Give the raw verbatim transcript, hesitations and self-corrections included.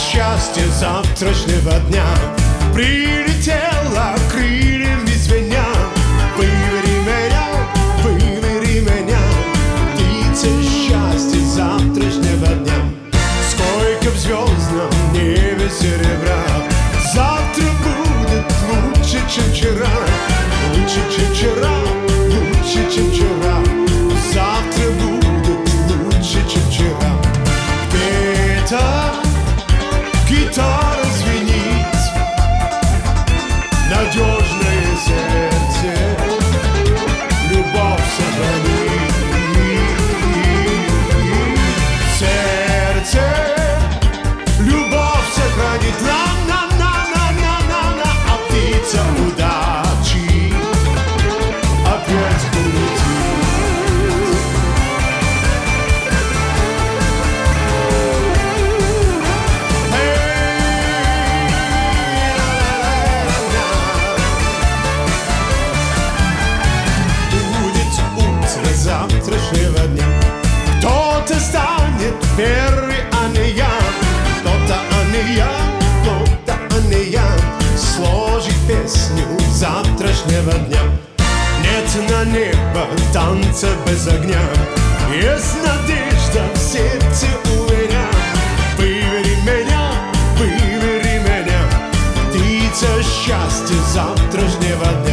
счастье завтрашнего дня прилетела крыльями звеня. Выбери меня, выбери меня, птица счастья завтрашнего дня. Сколько в звездном небе серебра, завтра будет лучше, чем вчера. Лучше, чем вчера, лучше, чем вчера. Завтра будет лучше, чем вчера. Где-то гитара звенит, надежное сердце любовь сохранит. Сердце любовь сохранит. На-на-на-на-на-на. А птица удачи опять улетит. Завтрашнего дня кто-то станет первый, а не я. Кто-то, а не я, кто-то, а не я сложит песню завтрашнего дня. Нет на небо танца без огня, есть надежда в сердце у меня. Выбери меня, выбери меня, птица счастья завтрашнего дня.